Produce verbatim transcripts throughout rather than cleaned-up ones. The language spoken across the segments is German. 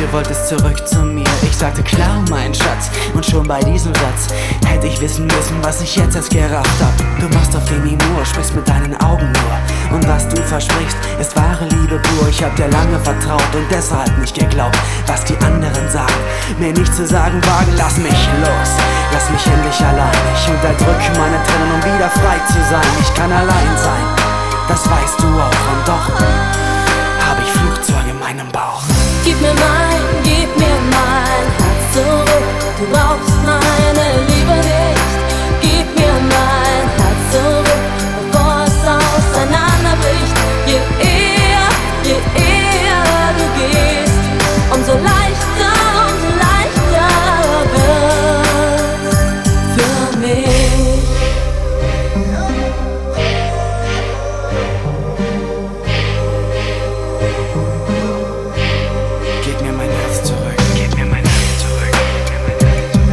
du wolltest zurück zu mir. Ich sagte klar, mein Schatz, und schon bei diesem Satz hätte ich wissen müssen, was ich jetzt erst gerafft hab. Du machst auf Demi Moore, sprichst mit deinen Augen nur, und was du versprichst, ist wahre Liebe pur. Ich hab dir lange vertraut und deshalb nicht geglaubt, was die anderen sagen. Mir nicht zu sagen wagen, lass mich los, lass mich endlich allein. Ich unterdrück meine Tränen, um wieder frei zu sein. Ich kann allein sein, das weißt du auch, und doch hab ich Flugzeuge in meinem Bauch. Gib mir mein, gib mir mein Herz zurück. Du brauchst meine Liebe nicht. Gib mir mein Herz zurück, bevor es auseinanderbricht. Je eher, je eher du gehst, umso leichter, umso leichter wird's für mich. Gib mir mein Herz zurück, gib mir mein Herz zurück, gib mir mein Herz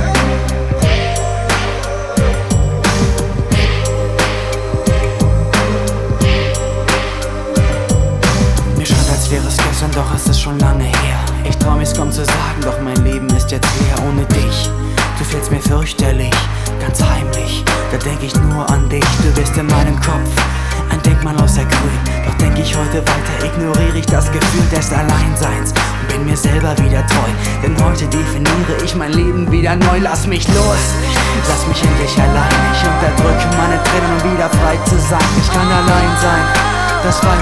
zurück. Mir scheint, als wäre es gestern, doch es ist schon lange her. Ich trau mich kaum zu sagen, doch mein Leben ist jetzt leer ohne dich. Du fehlst mir fürchterlich, ganz heimlich, da denk ich nur an dich. Du bist in meinem Kopf, ein Denkmal aus der Grün. Doch denk ich heute weiter, ignoriere ich das Gefühl des Alleinseins und bin mir selber wieder treu. Denn heute definiere ich mein Leben wieder neu. Lass mich los, lass mich endlich allein. Ich unterdrücke meine Tränen, um wieder frei zu sein. Ich kann allein sein, das weiß